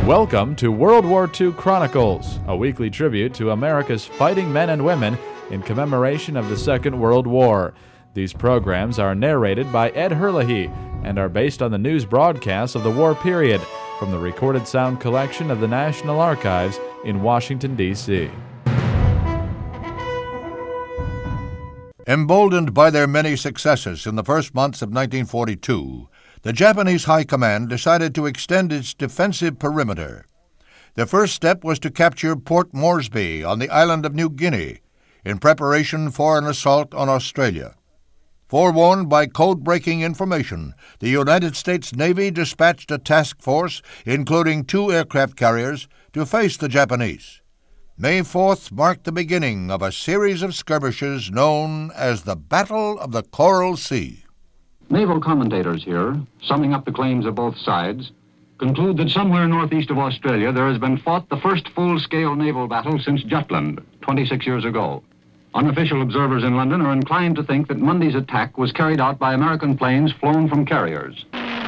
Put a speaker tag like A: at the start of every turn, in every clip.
A: Welcome to World War II Chronicles, a weekly tribute to America's fighting men and women in commemoration of the Second World War. These programs are narrated by Ed Herlihy and are based on the news broadcasts of the war period from the recorded sound collection of the National Archives in Washington, D.C.
B: Emboldened by their many successes in the first months of 1942, the Japanese High Command decided to extend its defensive perimeter. The first step was to capture Port Moresby on the island of New Guinea in preparation for an assault on Australia. Forewarned by code-breaking information, the United States Navy dispatched a task force, including 2 aircraft carriers, to face the Japanese. May 4th marked the beginning of a series of skirmishes known as the Battle of the Coral Sea.
C: Naval commentators here, summing up the claims of both sides, conclude that somewhere northeast of Australia there has been fought the first full-scale naval battle since Jutland, 26 years ago. Unofficial observers in London are inclined to think that Monday's attack was carried out by American planes flown from carriers.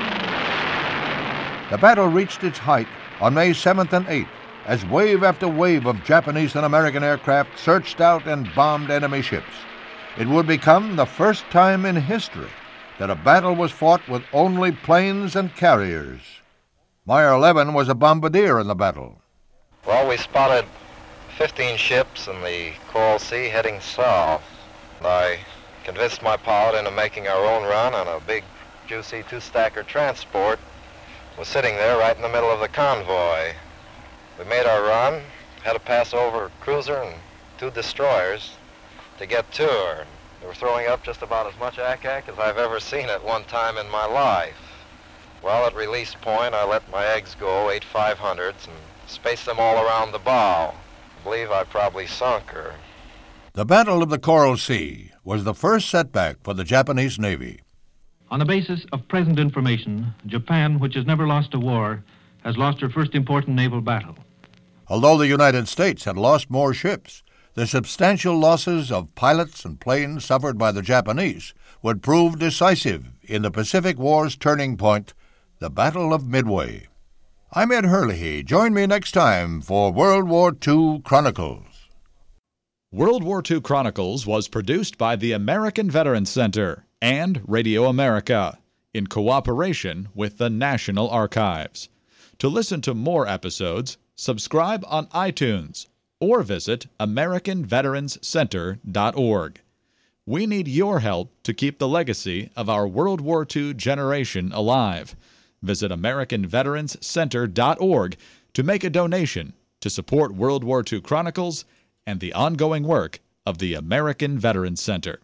B: The battle reached its height on May 7th and 8th as wave after wave of Japanese and American aircraft searched out and bombed enemy ships. It would become the first time in history that a battle was fought with only planes and carriers. Meyer 11 was a bombardier in the battle.
D: Well, we spotted 15 ships in the Coral Sea heading south. I convinced my pilot into making our own run on a big, juicy 2-stacker transport. Was sitting there right in the middle of the convoy. We made our run, had to pass over a cruiser and 2 destroyers to get to her. They were throwing up just about as much ack-ack as I've ever seen at one time in my life. Well, at release point, I let my eggs go, 8 500s, and spaced them all around the bow. I believe I probably sunk her.
B: The Battle of the Coral Sea was the first setback for the Japanese Navy.
E: On the basis of present information, Japan, which has never lost a war, has lost her first important naval battle.
B: Although the United States had lost more ships, the substantial losses of pilots and planes suffered by the Japanese would prove decisive in the Pacific War's turning point, the Battle of Midway. I'm Ed Herlihy. Join me next time for World War II Chronicles.
A: World War II Chronicles was produced by the American Veterans Center and Radio America in cooperation with the National Archives. To listen to more episodes, subscribe on iTunes or visit AmericanVeteransCenter.org. We need your help to keep the legacy of our World War II generation alive. Visit AmericanVeteransCenter.org to make a donation to support World War II Chronicles and the ongoing work of the American Veterans Center.